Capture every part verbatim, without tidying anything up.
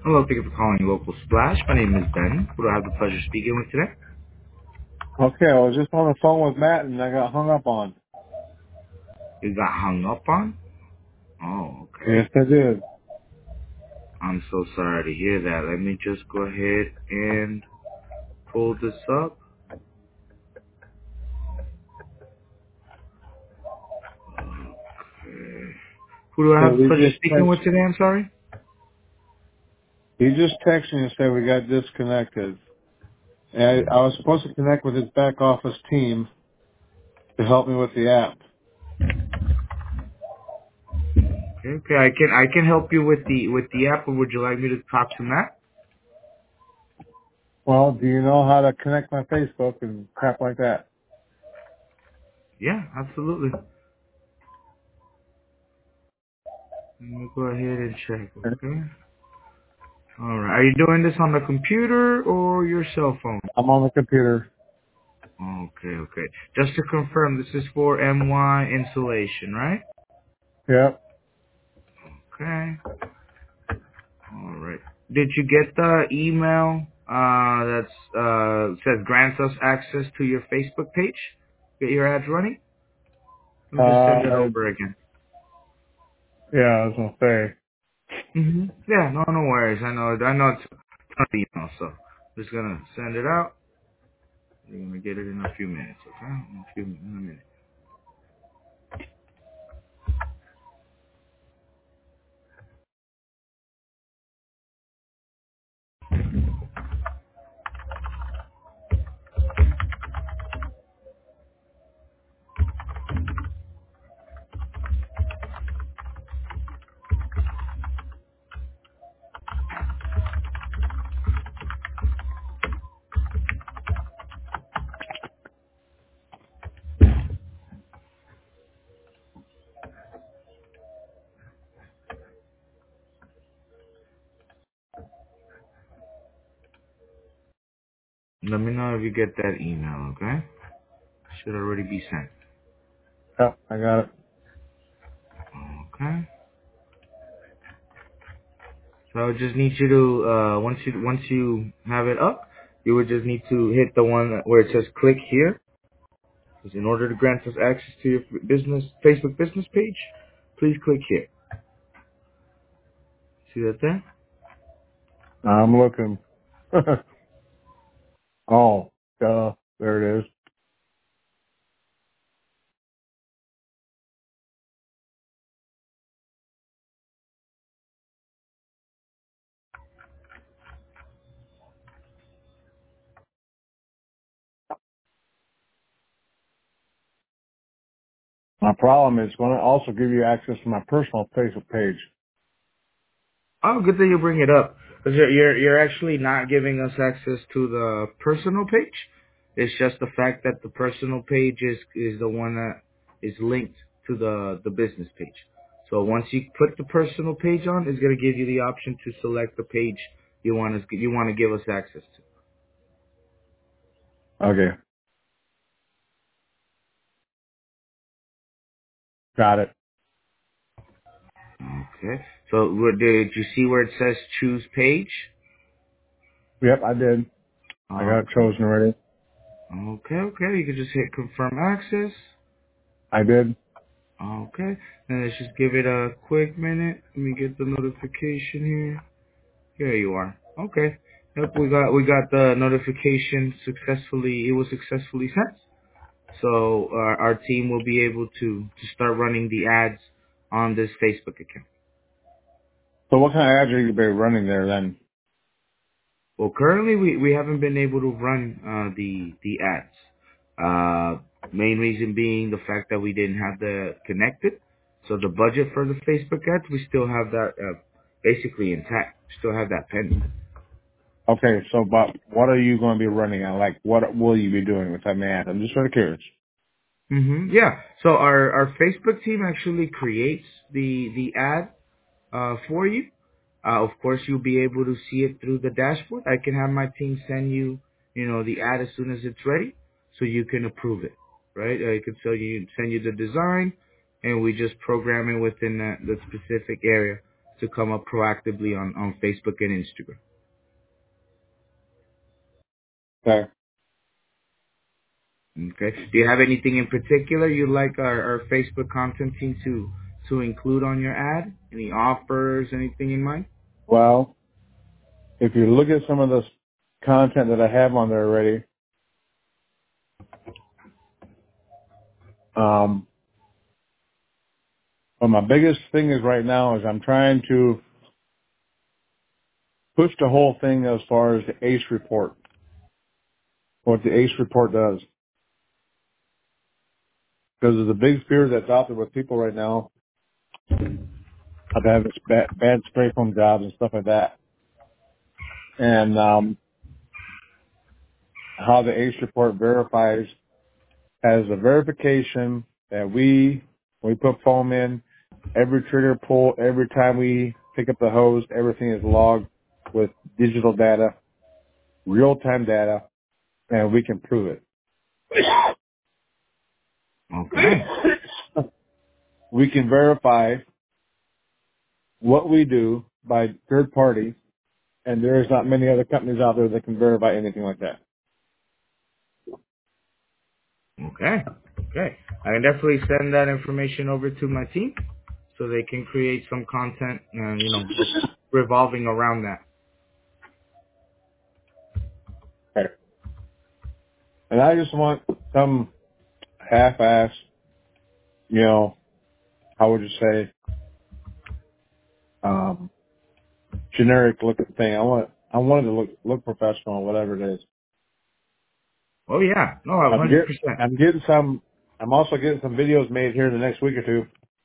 Hello, thank you for calling Local Splash. My name is Ben. Who do I have the pleasure of speaking with today? Okay, I was just on the phone with Matt and I got hung up on. You got hung up on? Oh, Yes, okay. I did. I'm so sorry to hear that. Let me just go ahead and pull this up. Okay. Who do I So have the we pleasure of just speaking text. with today? I'm sorry. He just texted me and said we got disconnected. And I, I was supposed to connect with his back office team to help me with the app. Okay, okay. I can I can help you with the with the app, or would you like me to talk to Matt? Well, do you know how to connect my Facebook and crap like that? Yeah, absolutely. Let me go ahead and check. Okay. All right. Are you doing this on the computer or your cell phone? I'm on the computer. Okay, okay. Just to confirm, this is for M Y insulation, right? Yep. Okay. All right. Did you get the email uh, that's uh, says grants us access to your Facebook page? Get your ads running? Let me just send it Uh, over again. yeah, I was gonna say. Mm-hmm. Yeah, no, no worries. I know, I know it's not the email, so just gonna send it out. You're gonna get it in a few minutes, okay? In a few, in a minute. Let me know if you get that email, okay? Should already be sent. Yep, I got it. Okay. So I would just need you to uh, once you once you have it up, you would just need to hit the one that- where it says click here. Because in order to grant us access to your business Facebook business page, please click here. See that there? I'm looking. oh, duh. There it is. My problem is going to also give you access to my personal Facebook page. Oh, good that you bring it up. Because you're, you're you're actually not giving us access to the personal page. It's just the fact that the personal page is is the one that is linked to the the business page. So once you put the personal page on, it's gonna give you the option to select the page you want to you want to give us access to. Okay, got it. Okay. So where- did you see where it says choose page? Yep, I did. I got it Okay. chosen already. Okay. Okay. You can just hit confirm access. I did. Okay. And let's just give it a quick minute. Let me get the notification here. Here you are. Okay. Yep, we got we got the notification successfully. It was successfully sent. So uh, our team will be able to to start running the ads on this Facebook account. So what kind of ads are you be running there then? Well, currently we, we haven't been able to run uh, the the ads. Uh, main reason being the fact that we didn't have the connected. So the budget for the Facebook ads, we still have that uh, basically intact. Still have that pending. Okay, so but what are you going to be running at? Like, what will you be doing with that ad? I'm just sort of curious. hmm Yeah. So our our Facebook team actually creates the the ad uh, for you. Uh, of course, you'll be able to see it through the dashboard. I can have my team send you, you know, the ad as soon as it's ready, so you can approve it, right? I could tell you, send you the design, and we just program it within that the specific area to come up proactively on, on Facebook and Instagram. Okay. Okay. Do you have anything in particular you'd like our, our Facebook content team to to include on your ad? Any offers, anything in mind? Well, if you look at some of the content that I have on there already, um, but my biggest thing is right now is I'm trying to push the whole thing as far as the A C E report, what the A C E report does. Because there's a big fear that's out there with people right now of having bad, bad spray foam jobs and stuff like that. And um, how the A C E report verifies has a verification that we, when we put foam in, every trigger pull, every time we pick up the hose, everything is logged with digital data, real-time data, and we can prove it. Okay. We can verify what we do by third party, and there is not many other companies out there that can verify anything like that. Okay. Okay. I can definitely send that information over to my team so they can create some content, uh, you know, revolving around that. Okay. And I just want some half-ass, you know, how would you say, um, generic looking thing. I want, I want it to look, look professional, whatever it is. Oh yeah. No, a I'm hundred get, percent. I'm getting some, I'm also getting some videos made here in the next week or two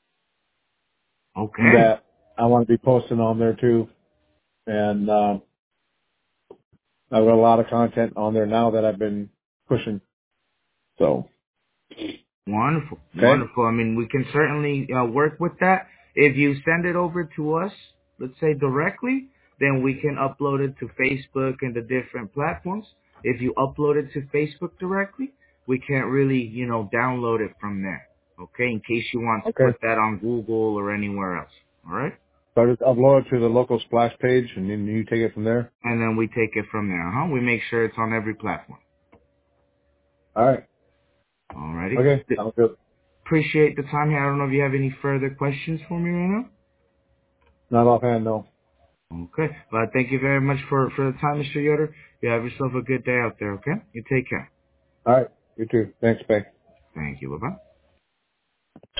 Okay. that I want to be posting on there too. And, um, I've got a lot of content on there now that I've been pushing. So, Wonderful, okay. wonderful. I mean, we can certainly uh, work with that. If you send it over to us, let's say directly, then we can upload it to Facebook and the different platforms. If you upload it to Facebook directly, we can't really, you know, download it from there. Okay, in case you want to Okay. put that on Google or anywhere else. All right, So I just upload it to the local splash page and then you take it from there. and then we take it from there. Huh? We make sure it's on every platform. All right. Alrighty. Okay. Th- Sounds good. Appreciate the time here. I don't know if you have any further questions for me right now. Not offhand, no. Okay. Well, thank you very much for, for the time, Mister Yoder. You have yourself a good day out there, okay? You take care. All right. You too. Thanks, Bay. Thank you. Bye-bye.